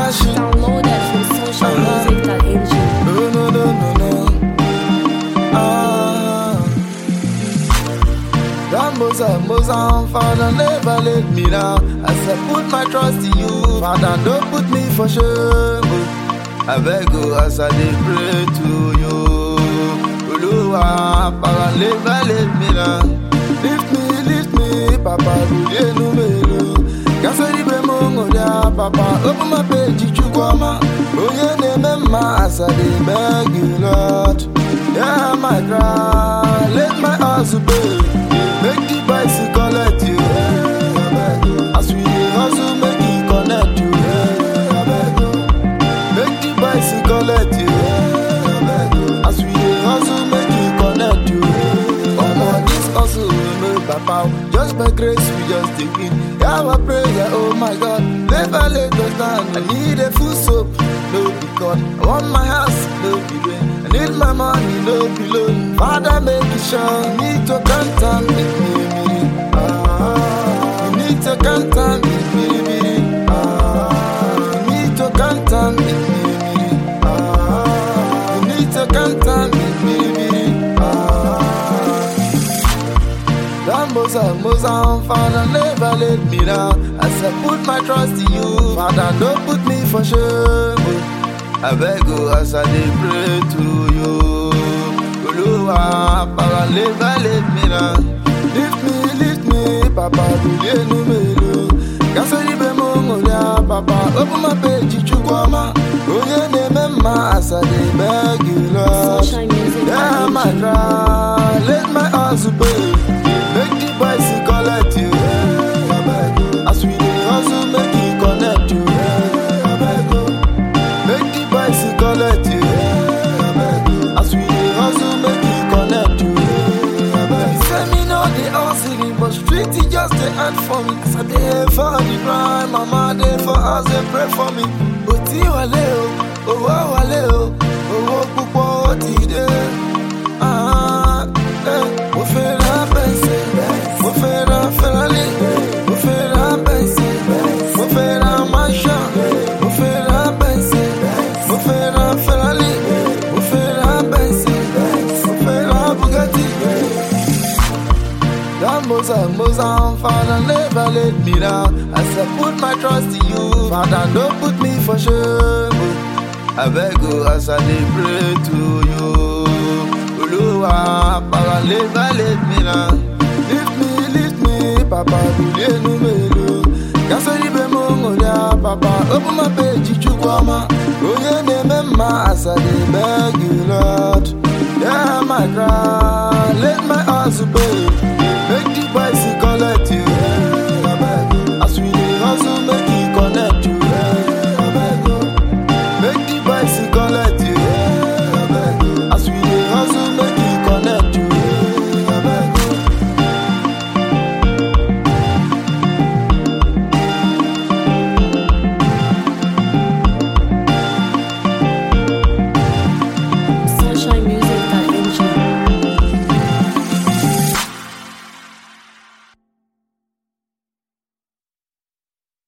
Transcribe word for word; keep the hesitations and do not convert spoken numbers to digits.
machine. Download that from social music dot n g. No, no, no, no, no. Ah. That Mosa, Mosa, Father, never let me down. As I put my trust in you, Father, don't put me for shame. I beg you as I dey pray to you. Oluwa, Father, never let me down. Lift me, lift me, Papa, Ruye numero. Gasori be mongo dia, Papa, open my page, Chukwama. Oye nemema as I dey beg you, Lord. Yeah, my cry, let my house pay. Make the bicycle let you. As we dey hustle, make it connect you. Make the bicycle let you. As we dey hustle, make it connect you. Oh, this hustle will make Papa. Just by grace, we just dey win. Yeah, I pray, yeah, oh my God, never let us down. I need a full soap, no be God. I want my house, no be rain. I need my money, no be loan. Father, make it shine. Need to count on me, me, ah. Need to count on me, me, me, ah. Need to count on me, me, ah. Need to count on me, me, me, ah. That Mosa, Mosa, Father, never let me down. As I put my trust in you, Father, don't put me for shame. I beg you as I dey pray to you. Oluwa, Father, never let me down. Lift me, lift me, Papa, Ruye numero. Gasori be mongo dia, Papa, open my page, Chukwama. Oye nemema as I dey beg you, Lord. Social music Yeah, dot my n g. cry, let my house pay. Make the bicycle let you. As we dey hustle, make it connect you. Make the bicycle let you. As we dey hustle, make it connect you. Say me no dey hustling, but street is just the hand for me. As I dey for the grind, mama dey for us, they pray for me. Oti wale o, owo wale o, owo pupo oti de. Ah, eh, mo fẹ́ ra bẹ́sẹ̀, mo fẹ́ ra Ferrari, mo fẹ́ ra bẹ́sẹ̀, mo fẹ́ ra mansion, mo fẹ́ ra bẹ́sẹ̀, mo fẹ́ ra Ferrari, mo fẹ́ ra bẹ́sẹ̀, mo fẹ́ ra Bugatti. That Mosa, Mosa, Father, never let me down. As I put my trust in you, Father, don't put me for shame. I beg you as I dey pray to you. Oluwa, Father, never let me down. Lift me, lift me, Papa, Ruye numero. Gasori be mongo dia, Papa, open my page, Chukwama. Oye nemema as I dey beg you, Lord.